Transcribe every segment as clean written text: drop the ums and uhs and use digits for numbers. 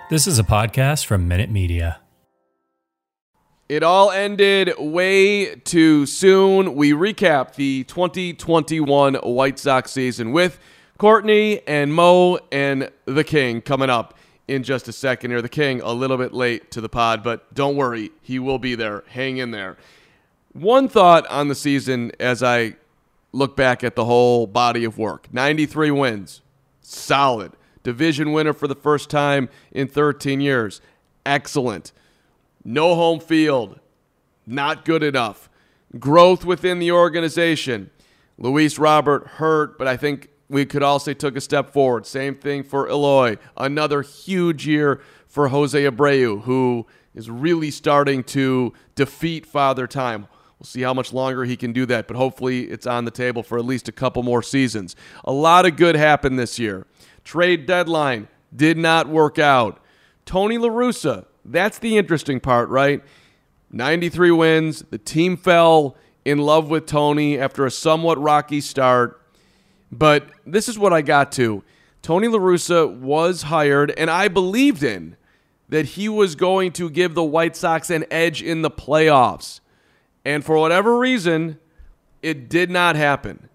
This is a podcast from Minute Media. It all ended way too soon. We recap the 2021 White Sox season with Courtney and Mo and the King coming up in just a second here. The King a little bit late to the pod, but don't worry, he will be there. Hang in there. One thought on the season as I look back at the whole body of work. 93 wins. Solid. Division winner for the first time in 13 years. Excellent. No home field. Not good enough. Growth within the organization. Luis Robert hurt, but I think we could all say took a step forward. Same thing for Eloy. Another huge year for Jose Abreu, who is really starting to defeat Father Time. We'll see how much longer he can do that, but hopefully it's on the table for at least a couple more seasons. A lot of good happened this year. Trade deadline did not work out. Tony La Russa, that's the interesting part, right? 93 wins. The team fell in love with Tony after a somewhat rocky start. But this is what I got to. Tony La Russa was hired, and I believed in that he was going to give the White Sox an edge in the playoffs. And for whatever reason, it did not happen.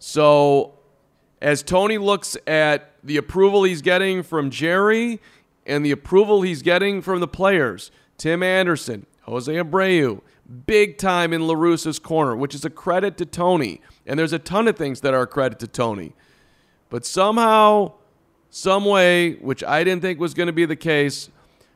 So as Tony looks at the approval he's getting from Jerry and the approval he's getting from the players, Tim Anderson, Jose Abreu, big time in La Russa's corner, which is a credit to Tony. And there's a ton of things that are a credit to Tony. But somehow, some way, which I didn't think was going to be the case,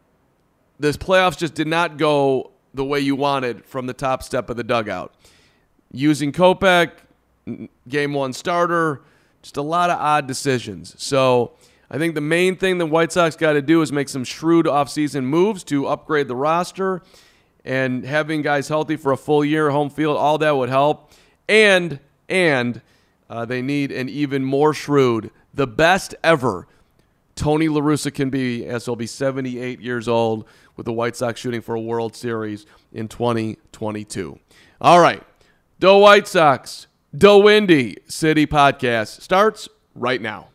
this playoffs just did not go the way you wanted from the top step of the dugout. Using Kopech, game one starter, just a lot of odd decisions. So I think the main thing the White Sox got to do is make some shrewd offseason moves to upgrade the roster, and having guys healthy for a full year, home field, all that would help. And they need an even more shrewd, the best ever Tony La Russa can be, as he'll be 78 years old, with the White Sox shooting for a World Series in 2022. All right, the White Sox, the Windy City podcast starts right now.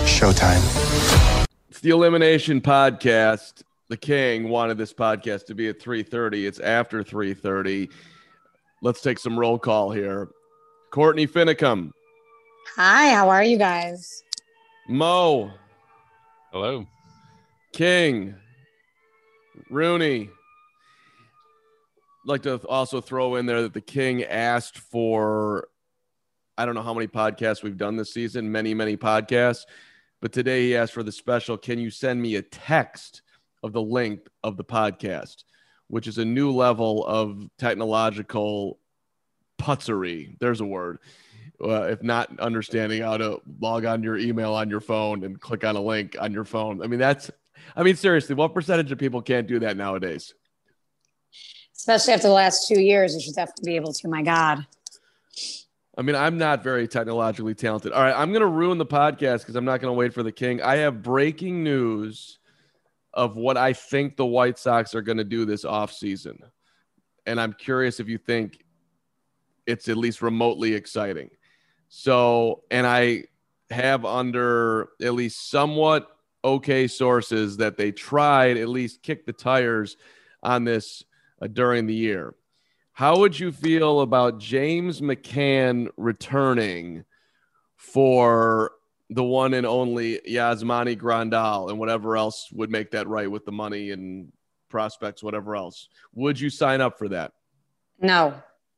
Showtime. It's the Elimination Podcast. The King wanted this podcast to be at 3:30. It's after 3:30. Let's take some roll call here. Courtney Finicum. Hi, how are you guys? Mo. Hello. King. Rooney. I'd like to also throw in there that the King asked for, I don't know how many podcasts we've done this season, many podcasts, but today he asked for the special, can you send me a text of the length of the podcast, which is a new level of technological putzery. There's a word. If not understanding how to log on your email on your phone and click on a link on your phone. I mean, seriously, what percentage of people can't do that nowadays? Especially after the last 2 years, you should definitely be able to. My God. I mean, I'm not very technologically talented. All right, I'm going to ruin the podcast because I'm not going to wait for the King. I have breaking news of what I think the White Sox are going to do this offseason. And I'm curious if you think it's at least remotely exciting. So, and I have under at least somewhat okay sources that they tried at least kick the tires on this during the year. How would you feel about James McCann returning for the one and only Yasmani Grandal and whatever else would make that right with the money and prospects, whatever else? Would you sign up for that? No.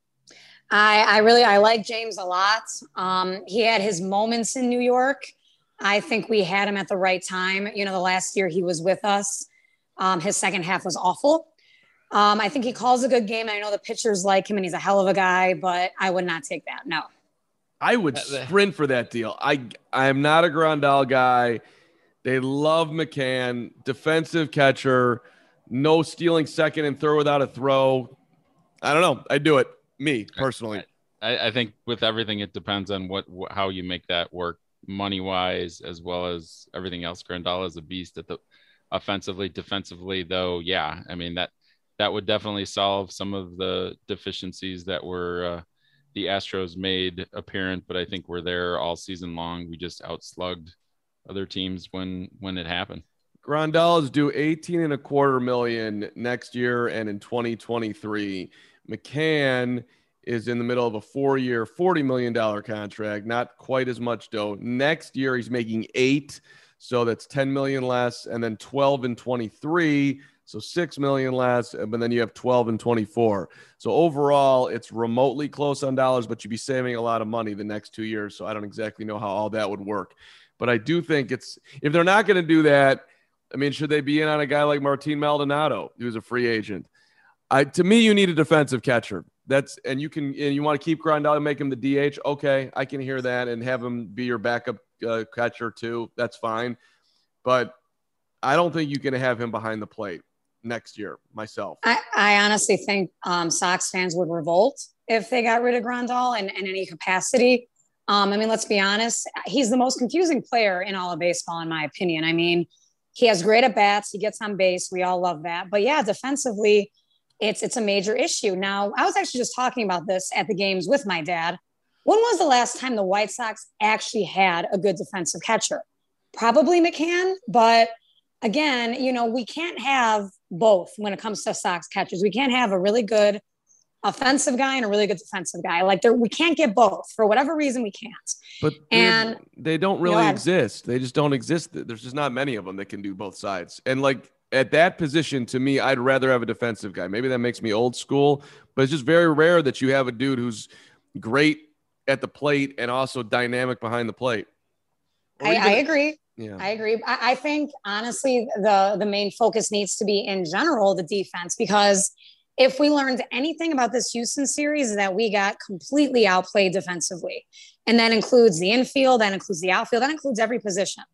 I like James a lot. He had his moments in New York. I think we had him at the right time. You know, the last year he was with us, his second half was awful. I think he calls a good game. I know the pitchers like him and he's a hell of a guy, but I would not take that. No. I would sprint for that deal. I'm not a Grandal guy. They love McCann, defensive catcher, no stealing second and third without a throw. I don't know. I'd do it. Me, personally. I think with everything, it depends on how you make that work money-wise as well as everything else. Grandal is a beast at the offensively, defensively, though. Yeah, I mean, that would definitely solve some of the deficiencies that were the Astros made apparent, but I think we're there all season long. We just outslugged other teams when it happened. Grandal is due 18.25 million next year, and in 2023, McCann is in the middle of a 4-year, $40 million contract. Not quite as much dough. Next year, he's making 8, so that's 10 million less, and then 12 in 23, so 6 million less, but then you have 12 and 24. So overall, it's remotely close on dollars, but you'd be saving a lot of money the next 2 years. So I don't exactly know how all that would work, but I do think it's, if they're not going to do that, I mean, should they be in on a guy like Martin Maldonado, who's a free agent? To me, you need a defensive catcher. And you want to keep Grandal and make him the DH. Okay, I can hear that, and have him be your backup catcher too. That's fine, but I don't think you can have him behind the plate next year. Myself, I honestly think Sox fans would revolt if they got rid of Grandal in any capacity. I mean, let's be honest. He's the most confusing player in all of baseball, in my opinion. I mean, he has great at bats. He gets on base. We all love that. But yeah, defensively, it's a major issue. Now, I was actually just talking about this at the games with my dad. When was the last time the White Sox actually had a good defensive catcher? Probably McCann. But again, we can't have both when it comes to Sox catchers. We can't have a really good offensive guy and a really good defensive guy. We can't get both. For whatever reason, we can't. But they don't really exist. They just don't exist. There's just not many of them that can do both sides. And at that position, to me, I'd rather have a defensive guy. Maybe that makes me old school, but it's just very rare that you have a dude who's great at the plate and also dynamic behind the plate. I agree. Yeah, I agree. I think, honestly, the main focus needs to be, in general, the defense, because if we learned anything about this Houston series, is that we got completely outplayed defensively. And that includes the infield, that includes the outfield, that includes every position.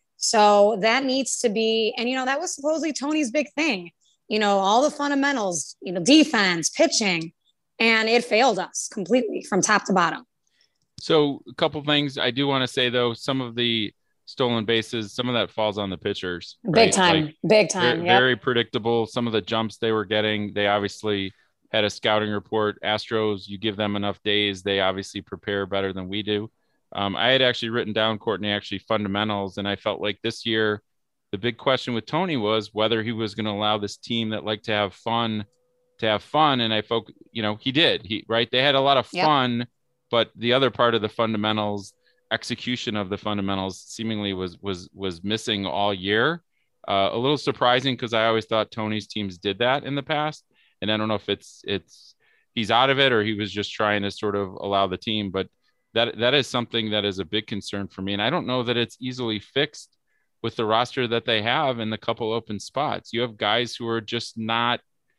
So that needs to be, and, that was supposedly Tony's big thing, all the fundamentals, defense, pitching, and it failed us completely from top to bottom. So a couple things I do want to say, though, some of the stolen bases, some of that falls on the pitchers. Big time. Very predictable. Some of the jumps they were getting, they obviously had a scouting report. Astros, you give them enough days, they obviously prepare better than we do. I had actually written down, Courtney, fundamentals, and I felt like this year the big question with Tony was whether he was going to allow this team that liked to have fun. And he did. They had a lot of fun, but the other part of the fundamentals, execution of the fundamentals, seemingly was missing all year. A little surprising, because I always thought Tony's teams did that in the past, and I don't know if it's he's out of it or he was just trying to sort of allow the team, but that is something that is a big concern for me, and I don't know that it's easily fixed with the roster that they have and the couple open spots. You have guys who are just not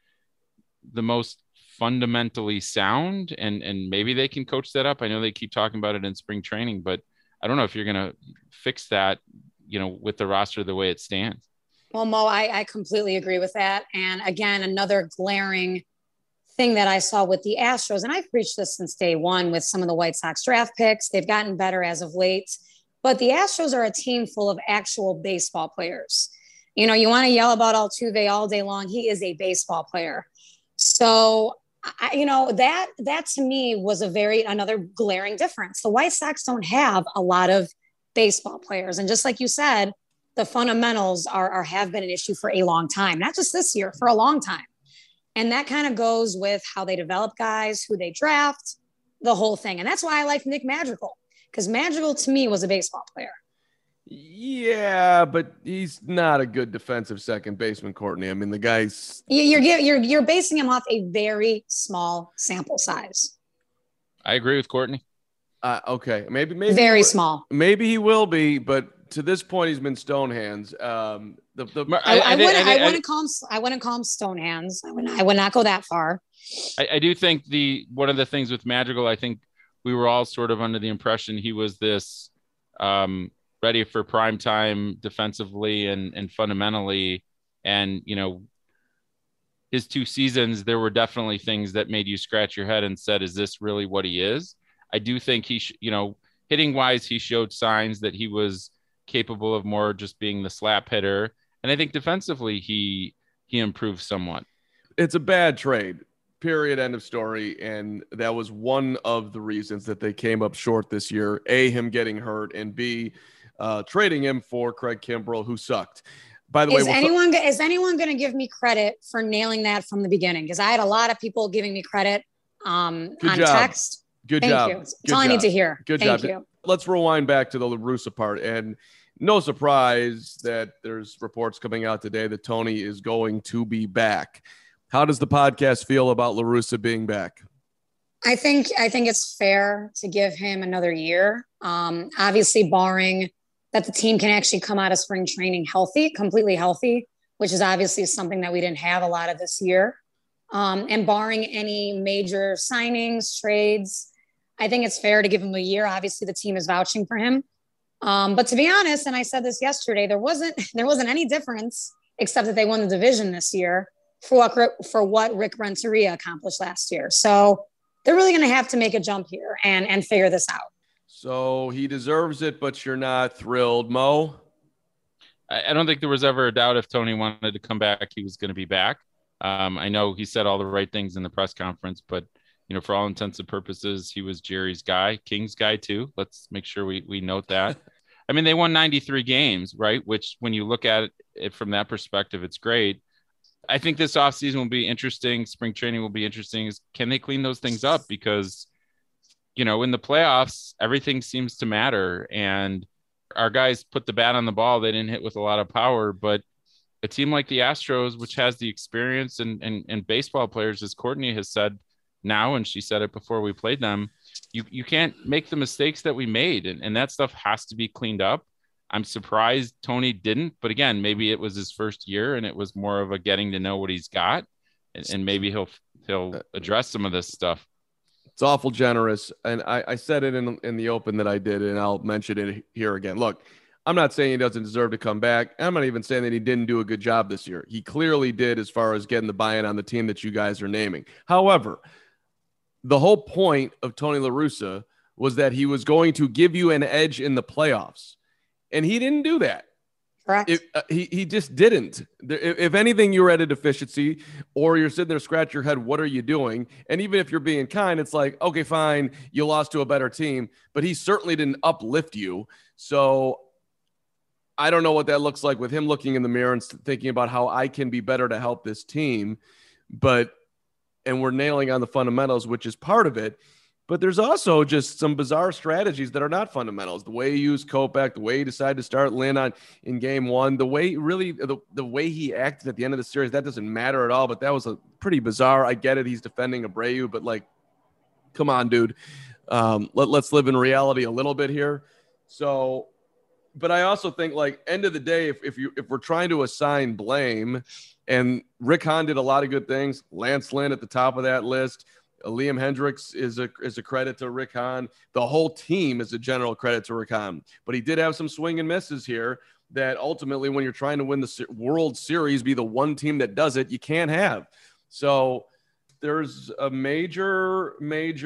the most fundamentally sound, and maybe they can coach that up. I know they keep talking about it in spring training, but I don't know if you're going to fix that, with the roster the way it stands. Well, Mo, I completely agree with that. And again, another glaring thing that I saw with the Astros, and I've preached this since day one with some of the White Sox draft picks. They've gotten better as of late, but the Astros are a team full of actual baseball players. You want to yell about Altuve all day long. He is a baseball player. So, that to me was another glaring difference. The White Sox don't have a lot of baseball players. And just like you said, the fundamentals have been an issue for a long time, not just this year, for a long time. And that kind of goes with how they develop guys, who they draft, the whole thing. And that's why I like Nick Madrigal, because Madrigal to me was a baseball player. Yeah, but he's not a good defensive second baseman, Courtney. I mean, the guy's you're basing him off a very small sample size. I agree with Courtney. Okay, maybe very small. Maybe he will be, but to this point, he's been stone hands. I wouldn't call him stone hands. I would not go that far. I do think one of the things with Madrigal, I think we were all sort of under the impression he was this ready for prime time defensively and fundamentally. And, his 2 seasons, there were definitely things that made you scratch your head and said, is this really what he is? I do think hitting wise, he showed signs that he was capable of more just being the slap hitter. And I think defensively, he improved somewhat. It's a bad trade, period, end of story. And that was one of the reasons that they came up short this year. A, him getting hurt, and B, trading him for Craig Kimbrell, who sucked. By the way, is anyone going to give me credit for nailing that from the beginning? Because I had a lot of people giving me credit on text. Good Thank job. you. That's all I need to hear. Thank you. Let's rewind back to the La Russa part. And no surprise that there's reports coming out today that Tony is going to be back. How does the podcast feel about La Russa being back? I think it's fair to give him another year. Obviously, barring that the team can actually come out of spring training completely healthy, which is obviously something that we didn't have a lot of this year. And barring any major signings, trades, I think it's fair to give him a year. Obviously, the team is vouching for him. But to be honest, and I said this yesterday, there wasn't any difference except that they won the division this year for what Rick Renteria accomplished last year. So they're really going to have to make a jump here and figure this out. So he deserves it, but you're not thrilled, Mo? I don't think there was ever a doubt if Tony wanted to come back, he was going to be back. I know he said all the right things in the press conference, but for all intents and purposes, he was Jerry's guy, King's guy too. Let's make sure we note that. I mean, they won 93 games, right? Which when you look at it from that perspective, it's great. I think this offseason will be interesting. Spring training will be interesting. Can they clean those things up? Because, in the playoffs, everything seems to matter. And our guys put the bat on the ball. They didn't hit with a lot of power, but a team like the Astros, which has the experience and baseball players, as Courtney has said now, and she said it before we played them, you can't make the mistakes that we made. And that stuff has to be cleaned up. I'm surprised Tony didn't, but again, maybe it was his first year and it was more of a getting to know what he's got, and maybe he'll address some of this stuff. It's awful generous. And I said it in the open that I did, and I'll mention it here again. Look, I'm not saying he doesn't deserve to come back. I'm not even saying that he didn't do a good job this year. He clearly did as far as getting the buy-in on the team that you guys are naming. However, the whole point of Tony La Russa was that he was going to give you an edge in the playoffs. And he didn't do that. Correct. He just didn't. If anything, you were at a deficiency, or you're sitting there scratch your head, what are you doing? And even if you're being kind, it's like, okay, fine, you lost to a better team, but he certainly didn't uplift you. So I don't know what that looks like with him looking in the mirror and thinking about how I can be better to help this team. And we're nailing on the fundamentals, which is part of it. But there's also just some bizarre strategies that are not fundamentals. The way he used Kopech, the way he decided to start Lynn in game one, the way he acted at the end of the series, that doesn't matter at all. But that was a pretty bizarre. I get it. He's defending Abreu, but come on, dude. Let's live in reality a little bit here. So, but I also think end of the day, if we're trying to assign blame, and Rick Hahn did a lot of good things, Lance Lynn at the top of that list. Liam Hendriks is a credit to Rick Hahn. The whole team is a general credit to Rick Hahn. But he did have some swing and misses here that ultimately, when you're trying to win the World Series, be the one team that does it, you can't have. So there's a major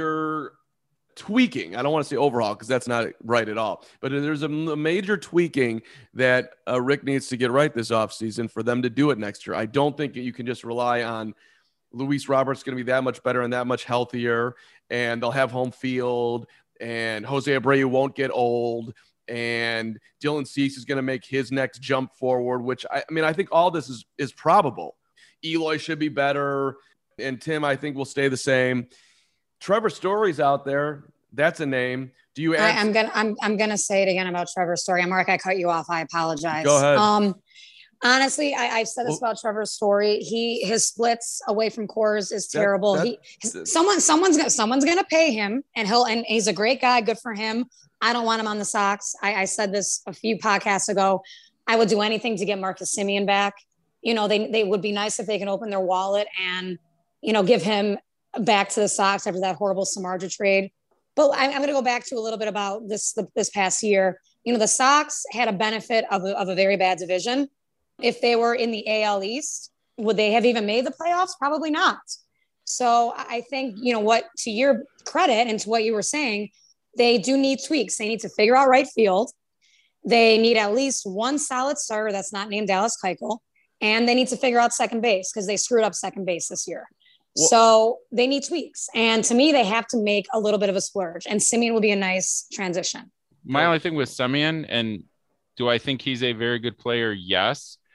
tweaking. I don't want to say overhaul because that's not right at all. But there's a major tweaking that Rick needs to get right this offseason for them to do it next year. I don't think you can just rely on Luis Roberts going to be that much better and that much healthier, and they'll have home field, and Jose Abreu won't get old, and Dylan Cease is going to make his next jump forward, which I think all this is probable. Eloy should be better, and Tim, I think, will stay the same. Trevor Story's out there. That's a name. Do you add? I'm gonna say it again about Trevor Story. Mark, I cut you off. I apologize. Go ahead. Honestly, I've said this about Trevor's Story. His splits away from Coors is terrible. Someone's gonna pay him, and he's a great guy. Good for him. I don't want him on the Sox. I said this a few podcasts ago. I would do anything to get Marcus Semien back. They would be nice if they can open their wallet and give him back to the Sox after that horrible Samardzija trade. But I'm going to go back to a little bit about this past year. The Sox had a benefit of a very bad division. If they were in the AL East, would they have even made the playoffs? Probably not. So I think, what, to your credit and to what you were saying, they do need tweaks. They need to figure out right field. They need at least one solid starter that's not named Dallas Keuchel. And they need to figure out second base because they screwed up second base this year. Well, so they need tweaks. And to me, they have to make a little bit of a splurge. And Semien will be a nice transition. My only thing with Semien, and do I think he's a very good player? Yes.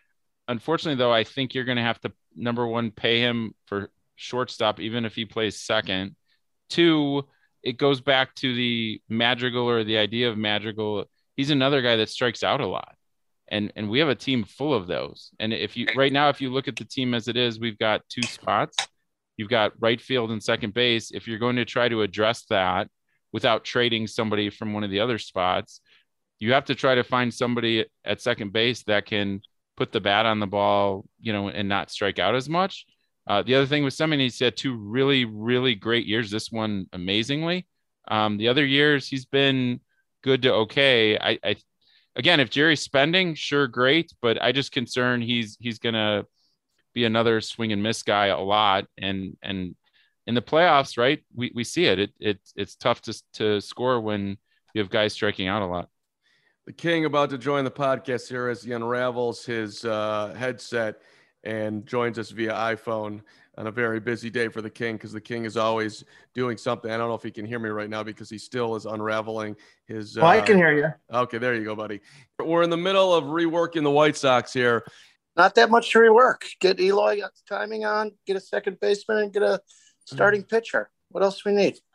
unfortunately, though, I think you're going to have to, number one, pay him for shortstop, even if he plays second. Two, it goes back to the Madrigal or the idea of Madrigal. He's another guy that strikes out a lot. And we have a team full of those. And if you right now, if you look at the team as it is, we've got two spots. You've got right field and second base. If you're going to try to address that without trading somebody from one of the other spots, you have to try to find somebody at second base that can put the bat on the ball, and not strike out as much. The other thing with Semien, he's had two really, really great years. This one amazingly. The other years he's been good to okay. I again, if Jerry's spending, sure, great, but I just concern he's gonna be another swing and miss guy a lot. And in the playoffs, right? We see it. It's tough to score when you have guys striking out a lot. The King about to join the podcast here as he unravels his headset and joins us via iPhone on a very busy day for the King, because the King is always doing something. I don't know if he can hear me right now because he still is unraveling his. Well, I can hear you. Okay, there you go, buddy. We're in the middle of reworking the White Sox here. Not that much to rework. Get Eloy timing on, get a second baseman, and get a starting pitcher. What else do we need?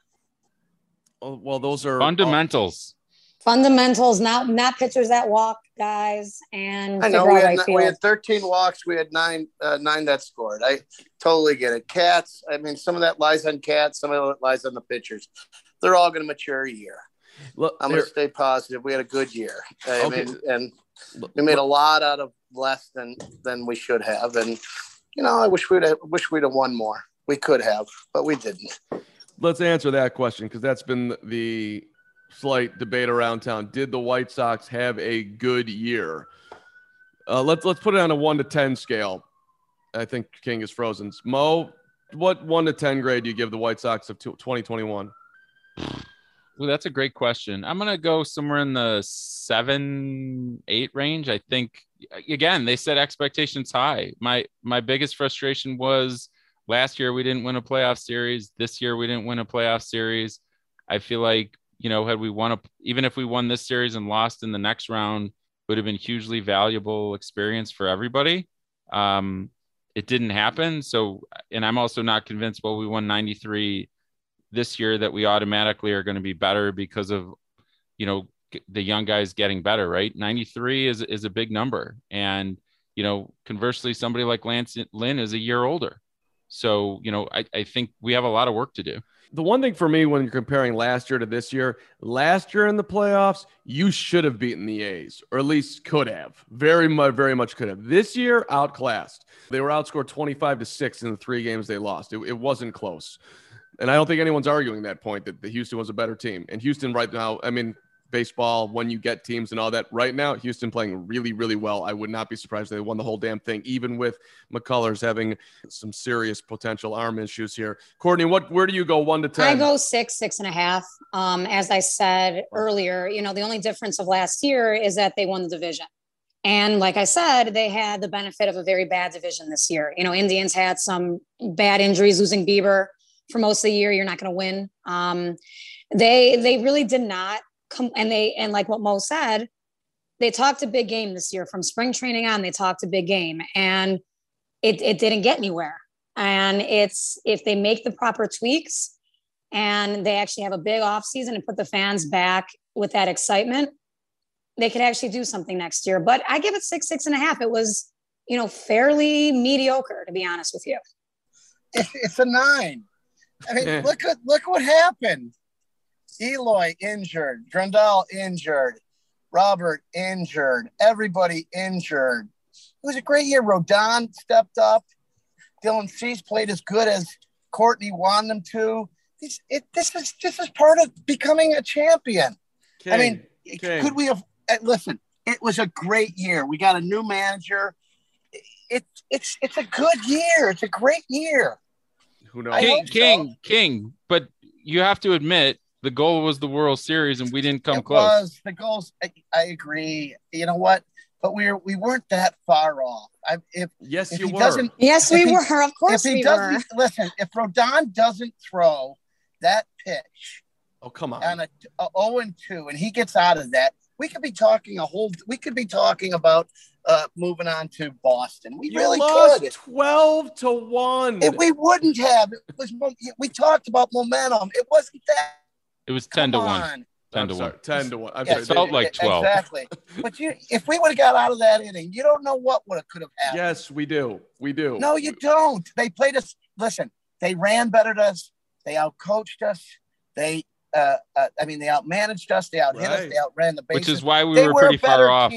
Oh, well, those are fundamentals. Fundamentals, not pitchers that walk, guys. And I know we had 13 walks. We had nine that scored. I totally get it. Cats. I mean, some of that lies on Cats. Some of it lies on the pitchers. They're all going to mature a year. Look, I'm going to stay positive. We had a good year. I mean, and we made look, a lot out of less than we should have. And I wish we'd have won more. We could have, but we didn't. Let's answer that question, because that's been the slight debate around town. Did the White Sox have a good year? Let's put it on a 1 to 10 scale. I think King is frozen. Mo, what 1 to 10 grade do you give the White Sox of 2021? Well, that's a great question. I'm going to go somewhere in the 7-8 range. I think, again, they set expectations high. My biggest frustration was last year we didn't win a playoff series. This year we didn't win a playoff series. I feel like, had we even if we won this series and lost in the next round, it would have been hugely valuable experience for everybody. It didn't happen. So, and I'm also not convinced, we won 93 this year, that we automatically are going to be better because of, the young guys getting better, right? 93 is a big number. And, conversely, somebody like Lance Lynn is a year older. So, I think we have a lot of work to do. The one thing for me when you're comparing last year to this year, last year in the playoffs, you should have beaten the A's, or at least could have. Very much could have. This year, outclassed. They were outscored 25-6 in the 3 games they lost. It wasn't close. And I don't think anyone's arguing that point, that the Houston was a better team. And Houston right now, I mean, baseball, when you get teams and all that, right now, Houston playing really, really well. I would not be surprised if they won the whole damn thing, even with McCullers having some serious potential arm issues here. Courtney, where do you go 1 to 10? I go 6.5. As I said earlier, the only difference of last year is that they won the division. And like I said, they had the benefit of a very bad division this year. Indians had some bad injuries, losing Bieber for most of the year. You're not going to win. They really did not come, and like what Mo said, they talked a big game this year from spring training on. They talked a big game, and it didn't get anywhere. And if they make the proper tweaks and they actually have a big off season and put the fans back with that excitement, they could actually do something next year. But I give it 6.5. It was, fairly mediocre, to be honest with you. It's a 9. I mean, look what happened. Eloy injured, Grandal injured, Robert injured, everybody injured. It was a great year. Rodon stepped up. Dylan Cease played as good as Courtney wanted them to. This is part of becoming a champion. King, I mean, King. Could we have listen? It was a great year. We got a new manager. It's a good year. It's a great year. Who knows? King. But you have to admit, the goal was the World Series, and we didn't come close. Was the goals? I agree. You know what? But we weren't that far off. Yes, if you he were. doesn't- Yes, we were. Of course if he we doesn't were. listen, if Rodon doesn't throw that pitch Oh, come on. on a 0-2, and he gets out of that, We could be talking about moving on to Boston. We really lost could. 12-1. If we wouldn't have, we talked about momentum. It wasn't that. It was 10-1. 10-1. 10-1. I'm It felt like 12. Exactly. But if we would have got out of that inning, you don't know what could have happened. Yes, we do. We do. No, you don't. They played us. Listen, they ran better than us. They outcoached us. They outmanaged us. They outhit us. They outran the bases. Which is why we were pretty far off.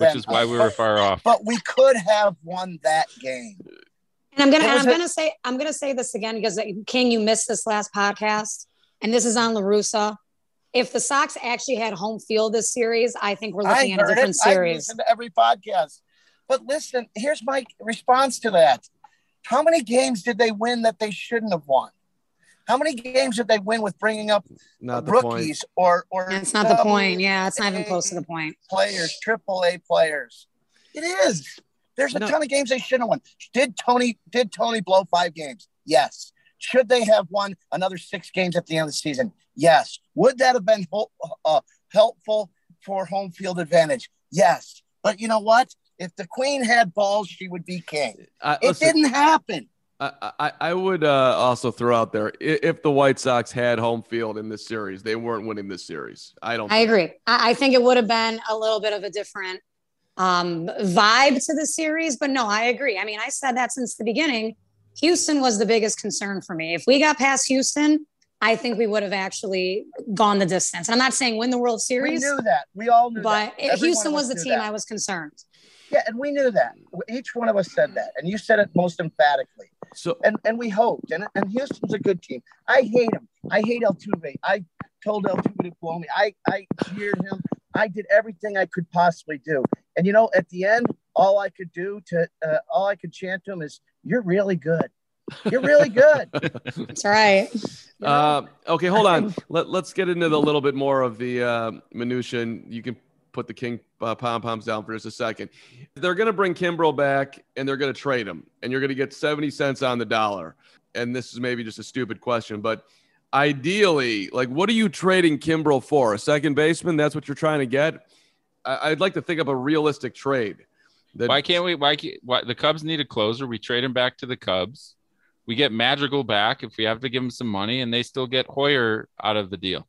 But we could have won that game. And I'm gonna say this again because King, you missed this last podcast, and this is on La Russa. If the Sox actually had home field this series, I think we're looking at a different series. I listen to every podcast. But listen, here's my response to that. How many games did they win that they shouldn't have won? How many games did they win with bringing up rookies or That's not the point. Yeah, it's not even close to the point. Players, AAA players. It is. There's a ton of games they shouldn't have won. Did Tony blow 5 games? Yes. Should they have won another 6 games at the end of the season? Yes. Would that have been helpful for home field advantage? Yes. But you know what? If the Queen had balls, she would be king. It didn't happen. I would also throw out there, if the White Sox had home field in this series, they weren't winning this series. I agree. I think it would have been a little bit of a different vibe to the series, but no, I agree. I mean, I said that since the beginning. Houston was the biggest concern for me. If we got past Houston, I think we would have actually gone the distance. And I'm not saying win the World Series. We knew that. We all knew that. But Houston was the team I was concerned. Yeah, and we knew that. Each one of us said that. And you said it most emphatically. So and we hoped. And Houston's a good team. I hate him. I hate Altuve. I told Altuve to blow me. I cheered him. I did everything I could possibly do. And, at the end, all I could chant to him is, "You're really good. You're really good." That's right. Okay, hold on. Let's get into a little bit more of the minutia. You can put the King pom-poms down for just a second. They're going to bring Kimbrel back, and they're going to trade him, and you're going to get 70 cents on the dollar. And this is maybe just a stupid question, but ideally, what are you trading Kimbrel for? A second baseman? That's what you're trying to get? I'd like to think of a realistic trade. Why can't we? Why the Cubs need a closer? We trade him back to the Cubs. We get Madrigal back if we have to give him some money, and they still get Hoyer out of the deal.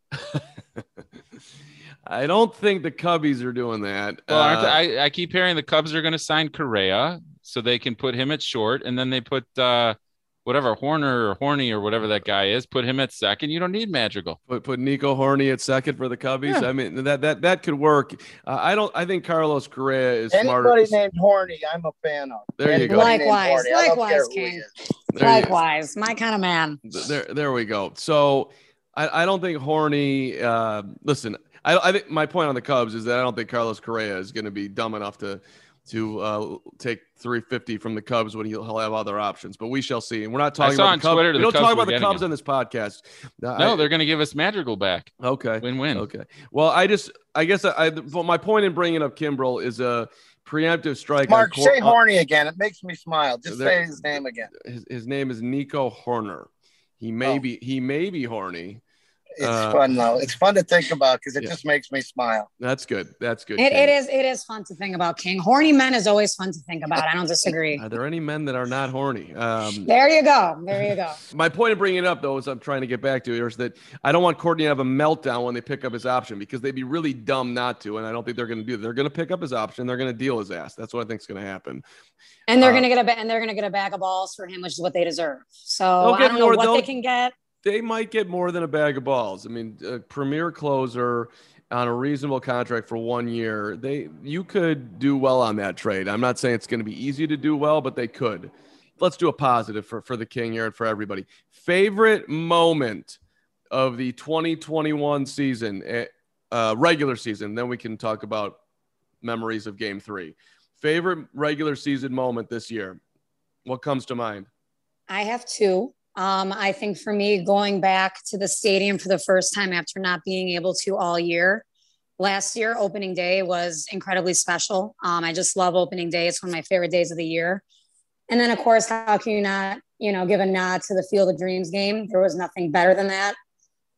I don't think the Cubbies are doing that. Well, I keep hearing the Cubs are going to sign Correa so they can put him at short, and then they put Horner or Horny or whatever that guy is, put him at second. You don't need Madrigal. Put Nico Horny at second for the Cubbies. Yeah. I mean that could work. I think Carlos Correa is smarter. Anybody named Horny, I'm a fan of. There you go. Likewise, King. Likewise, my kind of man. There we go. So I don't think Horny. Listen, I think my point on the Cubs is that I don't think Carlos Correa is going to be dumb enough to take $350 from the Cubs when he'll have other options, but we shall see. And we're not talking about the Cubs. We don't talk about the Cubs on this podcast. No, they're going to give us Madrigal back. Okay. Win-win. Okay. Well, I guess my point in bringing up Kimbrel is a preemptive strike. Mark, say Horny again. It makes me smile. Just say his name again. His name is Nico Horner. He may be horny. It's fun though. It's fun to think about because it just makes me smile. That's good. It is fun to think about, King. Horny men is always fun to think about. I don't disagree. Are there any men that are not horny? There you go. My point of bringing it up though, is I'm trying to get back to here, is that I don't want Courtney to have a meltdown when they pick up his option because they'd be really dumb not to, and I don't think they're going to do that. They're going to pick up his option. They're going to deal his ass. That's what I think is going to happen. And they're going to get a bag of balls for him, which is what they deserve. So I don't know what they can get. They might get more than a bag of balls. I mean, a premier closer on a reasonable contract for 1 year, you could do well on that trade. I'm not saying it's going to be easy to do well, but they could. Let's do a positive for the King here and for everybody. Favorite moment of the 2021 season, regular season, then we can talk about memories of Game 3. Favorite regular season moment this year. What comes to mind? I have 2. I think for me, going back to the stadium for the first time after not being able to all year. Last year, opening day was incredibly special. I just love opening day. It's one of my favorite days of the year. And then, of course, how can you not, give a nod to the Field of Dreams game? There was nothing better than that.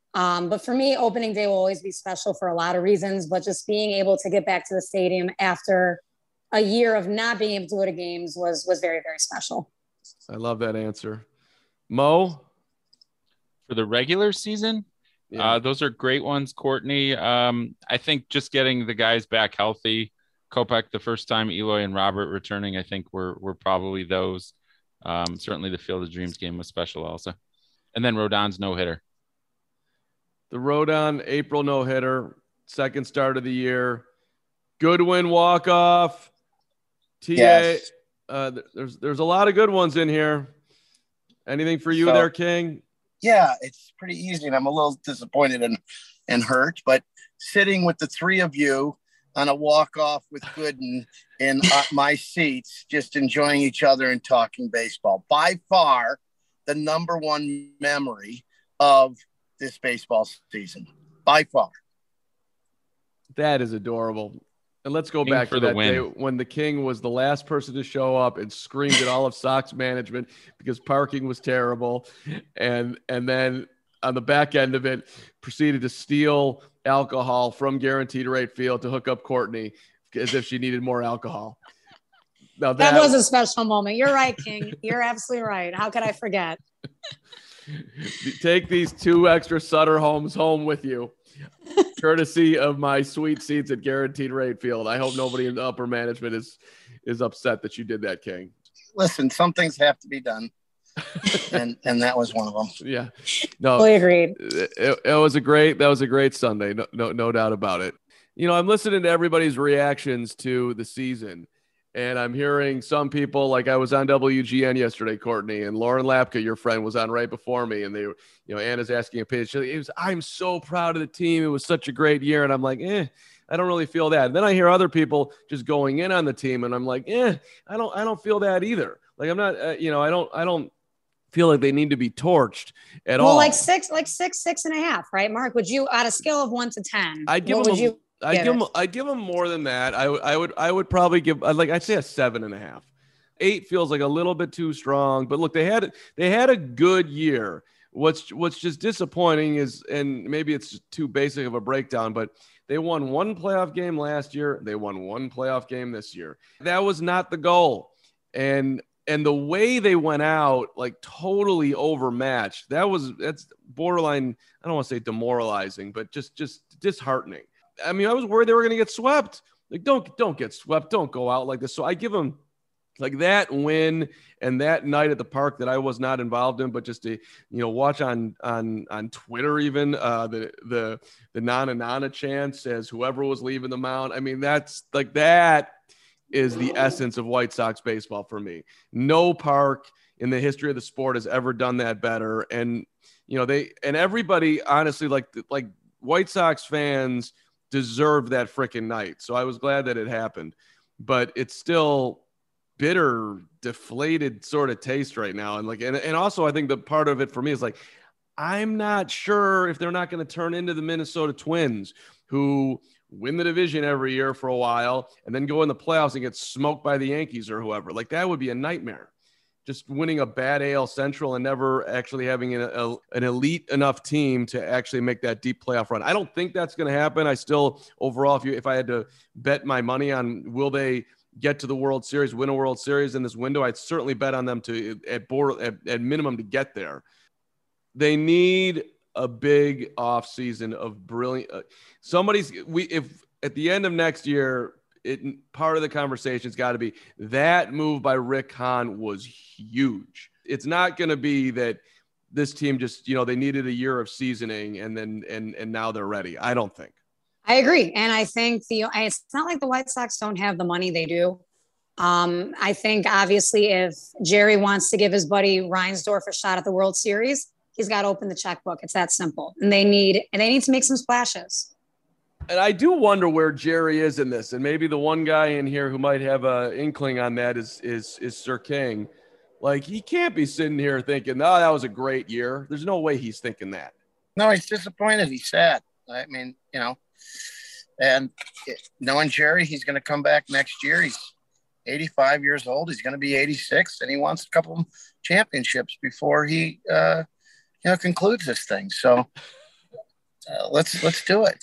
But for me, opening day will always be special for a lot of reasons, but just being able to get back to the stadium after a year of not being able to go to games was very, very special. I love that answer. Mo? For the regular season, Yeah. those are great ones, Courtney. I think just getting the guys back healthy, Kopech the first time, Eloy and Robert returning, I think were probably those. Certainly the Field of Dreams game was special also. And then Rodon's no-hitter. The Rodon April no-hitter, second start of the year. Goodwin walk-off. TA. Yes. There's a lot of good ones in here. Anything for you there, King? Yeah, it's pretty easy, and I'm a little disappointed and hurt, but sitting with the three of you on a walk-off with Gooden in my seats, just enjoying each other and talking baseball. By far, the number one memory of this baseball season. By far. That is adorable. And let's go King back for to the that win. day when the King was the last person to show up and screamed at all of Sox management because parking was terrible. And then on the back end of it, proceeded to steal alcohol from Guaranteed Rate Field to hook up Courtney as if she needed more alcohol. Now That was a special moment. You're right, King. You're absolutely right. How could I forget? Take these 2 extra Sutter homes home with you, courtesy of my sweet seats at Guaranteed Rate Field. I hope nobody in the upper management is upset that you did that, King. Listen, some things have to be done, and that was one of them. Yeah, no, Fully agreed. That was a great Sunday. No doubt about it. You know, I'm listening to everybody's reactions to the season. And I'm hearing some people, like I was on WGN yesterday, Courtney, and Lauren Lapka, your friend, was on right before me. And they were, Anna's asking a page. I'm so proud of the team. It was such a great year. And I'm like, I don't really feel that. And then I hear other people just going in on the team. And I'm like, I don't feel that either. Like I'm not, I don't feel like they need to be torched at all. Well, like 6.5, right? Mark, would you, on a scale of 1 to 10, I'd give them I'd give them more than that. I would probably give, I'd say a 7.5. 8 feels like a little bit too strong, but look, they had a good year. What's just disappointing is, and maybe it's too basic of a breakdown, but they won 1 playoff game last year. They won 1 playoff game this year. That was not the goal. And the way they went out, like totally overmatched, that's borderline, I don't want to say demoralizing, but just disheartening. I mean, I was worried they were going to get swept. Like, don't get swept. Don't go out like this. So I give them like that win and that night at the park that I was not involved in, but just to, watch on Twitter, even the Nana chants as whoever was leaving the mound. I mean, that is the essence of White Sox baseball for me. No park in the history of the sport has ever done that better. And, everybody, honestly, like White Sox fans deserve that freaking night. So I was glad that it happened, but it's still bitter, deflated sort of taste right now. And also I think the part of it for me is like, I'm not sure if they're not going to turn into the Minnesota Twins, who win the division every year for a while and then go in the playoffs and get smoked by the Yankees or whoever. Like that would be a nightmare. Just winning a bad AL Central and never actually having an elite enough team to actually make that deep playoff run. I don't think that's going to happen. I still, overall, if I had to bet my money on will they get to the World Series, win a World Series in this window, I'd certainly bet on them to at minimum to get there. They need a big off season of brilliant. If at the end of next year. Part of the conversation's got to be that move by Rick Hahn was huge. It's not going to be that this team just, they needed a year of seasoning and now they're ready. I don't think. I agree. And I think it's not like the White Sox don't have the money. They do. I think obviously if Jerry wants to give his buddy Reinsdorf a shot at the World Series, he's got to open the checkbook. It's that simple. And they need to make some splashes. And I do wonder where Jerry is in this. And maybe the one guy in here who might have an inkling on that is Sir King. Like, he can't be sitting here thinking, that was a great year. There's no way he's thinking that. No, he's disappointed. He's sad. I mean, and knowing Jerry, he's going to come back next year. He's 85 years old. He's going to be 86, and he wants a couple of championships before he, concludes this thing. So Let's do it.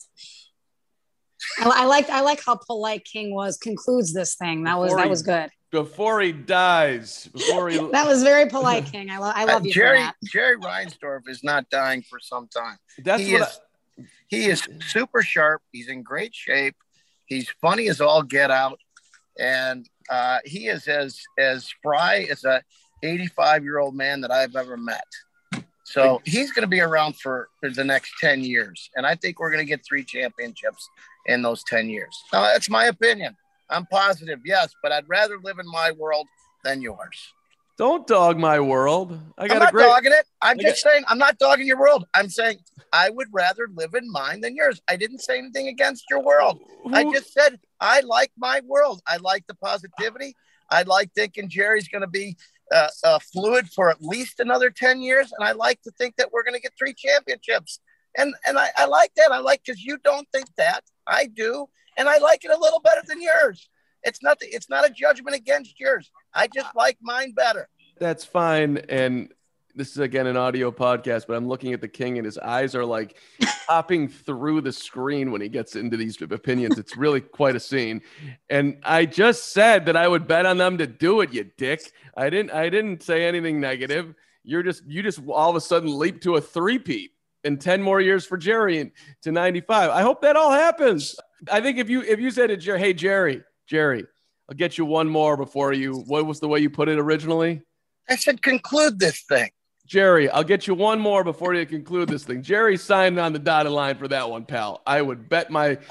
I like how polite King concludes this thing. That was good. Before he dies, That was very polite, King. I love you Jerry, for that. Jerry Reinsdorf is not dying for some time. That's He is super sharp. He's in great shape. He's funny as all get out. And he is as spry as a 85-year-old man that I've ever met. So he's going to be around for the next 10 years. And I think we're going to get 3 championships in those 10 years. Now, that's my opinion. I'm positive, yes, but I'd rather live in my world than yours. Don't dog my world. I'm not dogging it. I'm just saying I'm not dogging your world. I'm saying I would rather live in mine than yours. I didn't say anything against your world. I just said I like my world. I like the positivity. I like thinking Jerry's going to be fluid for at least another 10 years. And I like to think that we're going to get 3 championships. And I like that. I like, because you don't think that. I do. And I like it a little better than yours. It's not a judgment against yours. I just like mine better. That's fine. And this is, again, an audio podcast, but I'm looking at the King and his eyes are like popping through the screen when he gets into these opinions. It's really quite a scene. And I just said that I would bet on them to do it, you dick. I didn't say anything negative. You just all of a sudden leap to a 3-peat and 10 more years for Jerry to 95. I hope that all happens. I think if you said to Jerry, hey, Jerry, I'll get you one more before what was the way you put it originally? I said, conclude this thing. Jerry, I'll get you one more before you conclude this thing. Jerry signed on the dotted line for that one, pal. I would bet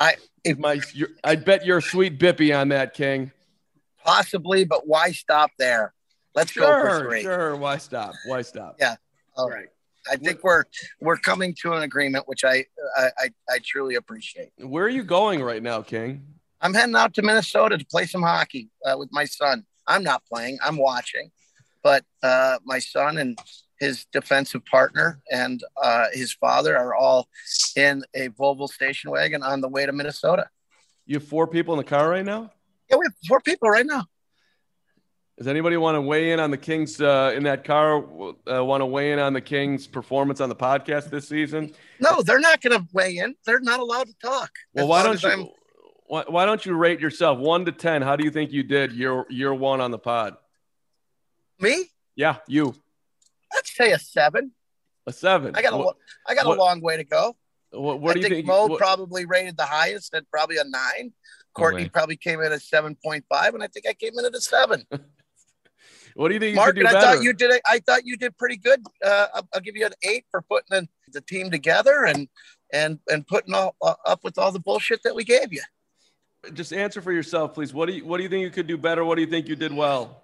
I'd bet your sweet bippy on that, King. Possibly, but why stop there? Let's go for 3. Sure. Why stop? Yeah. All right. I think we're coming to an agreement, which I truly appreciate. Where are you going right now, King? I'm heading out to Minnesota to play some hockey with my son. I'm not playing. I'm watching. But my son and his defensive partner and his father are all in a Volvo station wagon on the way to Minnesota. You have 4 people in the car right now? Yeah, we have 4 people right now. Does anybody want to weigh in on the Kings in that car? Want to weigh in on the Kings' performance on the podcast this season? No, they're not going to weigh in. They're not allowed to talk. Well, why don't you rate yourself 1 to 10? How do you think you did year 1 on the pod? Me? Yeah, you. I'd say a 7. A 7. I got a long way to go. What do you think? Mo probably rated the highest at probably a 9. Courtney probably came in at 7.5, and I think I came in at a 7. What do you think? Mark, you could do better? I thought you did pretty good. I'll give you an 8 for putting the team together and putting up with all the bullshit that we gave you. Just answer for yourself, please. What do you think you could do better? What do you think you did well?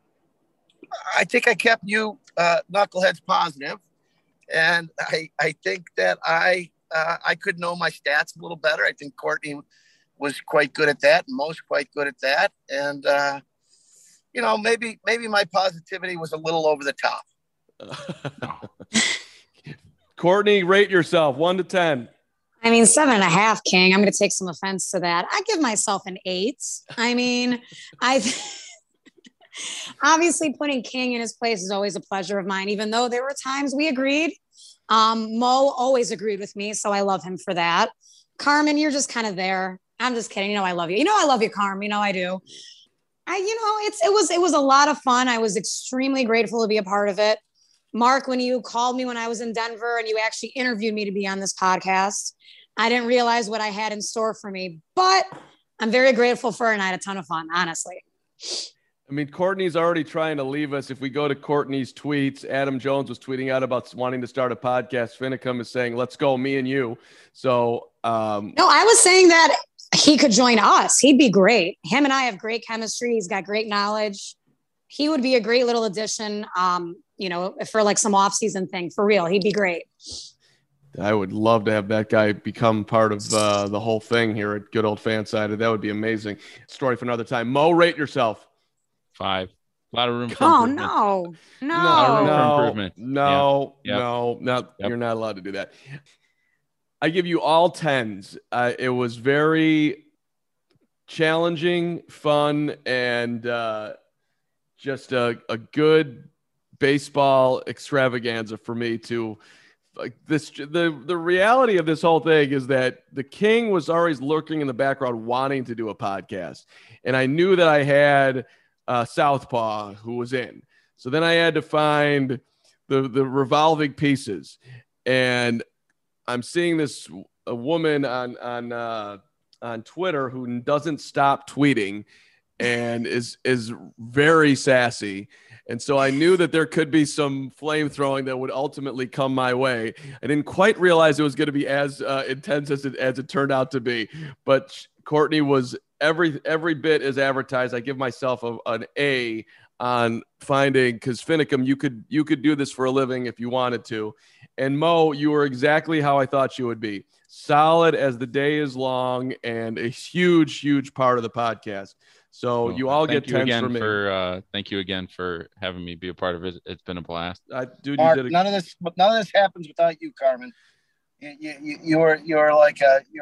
I think I kept you knuckleheads positive, and I think that I could know my stats a little better. I think Courtney was quite good at that, and Mo's quite good at that, and maybe my positivity was a little over the top. Courtney, rate yourself 1 to 10. I mean, 7.5, King. I'm going to take some offense to that. I give myself an 8. I mean, obviously putting King in his place is always a pleasure of mine, even though there were times we agreed. Mo always agreed with me, so I love him for that. Carmen, you're just kind of there. I'm just kidding. I love you. I love you, Carmen. I do. It was a lot of fun. I was extremely grateful to be a part of it. Mark, when you called me when I was in Denver and you actually interviewed me to be on this podcast, I didn't realize what I had in store for me, but I'm very grateful for it, and I had a ton of fun, honestly. I mean, Courtney's already trying to leave us. If we go to Courtney's tweets, Adam Jones was tweeting out about wanting to start a podcast. Finicum is saying, let's go, me and you. So, no, I was saying that he could join us. He'd be great. Him and I have great chemistry. He's got great knowledge. He would be a great little addition, for like some off-season thing. For real, he'd be great. I would love to have that guy become part of the whole thing here at Good Old Fansided. That would be amazing. Story for another time. Mo, rate yourself. 5. A lot of room for improvement. No. Improvement. No. Yep. You're not allowed to do that. I give you all 10s. It was very challenging, fun, and just a good baseball extravaganza for me to like this. The reality of this whole thing is that the King was always lurking in the background, wanting to do a podcast, and I knew that I had Southpaw who was in. So then I had to find the revolving pieces, and I'm seeing this a woman on Twitter who doesn't stop tweeting and is very sassy. And so I knew that there could be some flame throwing that would ultimately come my way. I didn't quite realize it was going to be as intense as it turned out to be. But Courtney was every bit as advertised. I give myself an A on finding, because Finicum, you could do this for a living if you wanted to. And Mo, you were exactly how I thought you would be. Solid as the day is long and a huge, huge part of the podcast. So you all get 10s from me. Thank you again for having me be a part of it. It's been a blast. Dude, Mark, you did none of this happens without you, Carmen. You're like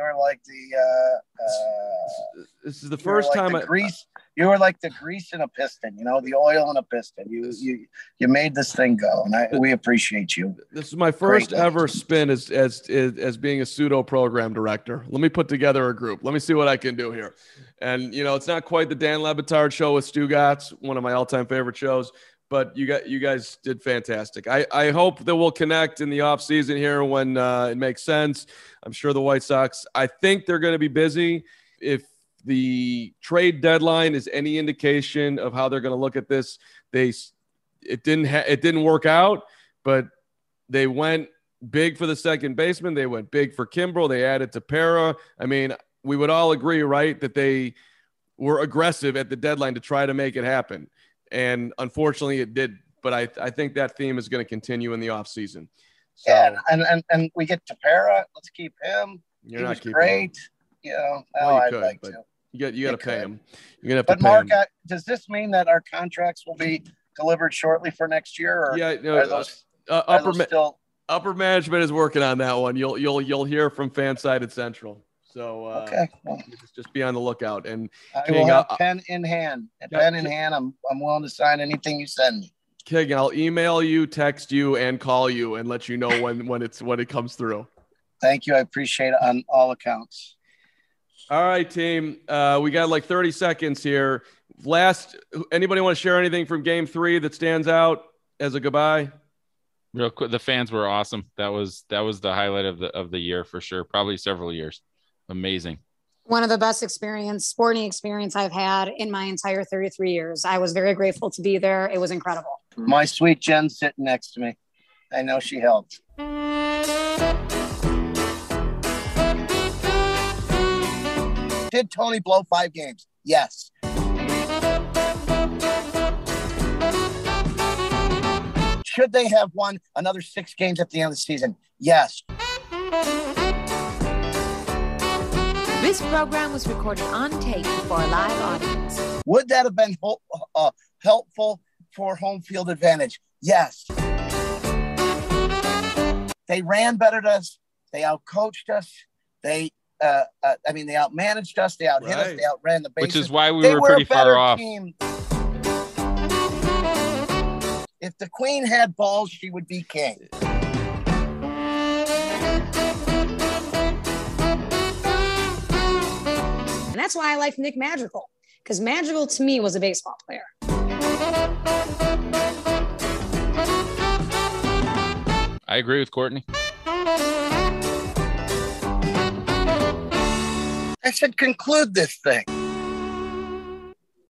this is the first time you were like the grease in a piston, the oil in a piston. You made this thing go, and we appreciate you. This is my first ever spin as being a pseudo program director. Let me put together a group. Let me see what I can do here. And it's not quite the Dan Le Batard show with Stu Gatz, one of my all-time favorite shows, but you guys did fantastic. I hope that we'll connect in the off season here when it makes sense. I'm sure the White Sox, I think they're going to be busy. If the trade deadline is any indication of how they're going to look at this, it didn't work out, but they went big for the second baseman. They went big for Kimbrel. They added Tepera. I mean, we would all agree, right, that they were aggressive at the deadline to try to make it happen. And unfortunately it did. But I think that theme is going to continue in the offseason. So, yeah, and we get Tepera. Let's keep him. You're not keeping great. Him. I'd like to. You got to pay him. You're gonna have to pay Mark, him. does this mean that our contracts will be delivered shortly for next year? Or yeah, no. Upper management is working on that one. You'll hear from Fansided Central. So okay, well, just be on the lookout. And I will have pen in hand. I'm willing to sign anything you send me. King, I'll email you, text you, and call you and let you know when it comes through. Thank you. I appreciate it on all accounts. All right, team. We got like 30 seconds here. Anybody want to share anything from Game 3 that stands out as a goodbye? Real quick, the fans were awesome. That was the highlight of the year for sure. Probably several years. Amazing. One of the best sporting experience I've had in my entire 33 years. I was very grateful to be there. It was incredible. My sweet Jen sitting next to me. I know she helped. Did Tony blow 5 games? Yes. Should they have won another 6 games at the end of the season? Yes. This program was recorded on tape for a live audience. Would that have been helpful for home field advantage? Yes. They ran better than us. They outcoached us. They outmanaged us. They outhit us. They outran the bases. Which is why we were pretty far off. Team. If the Queen had balls, she would be king. And that's why I like Nick Madrigal, because Madrigal to me was a baseball player. I agree with Courtney. I said conclude this thing.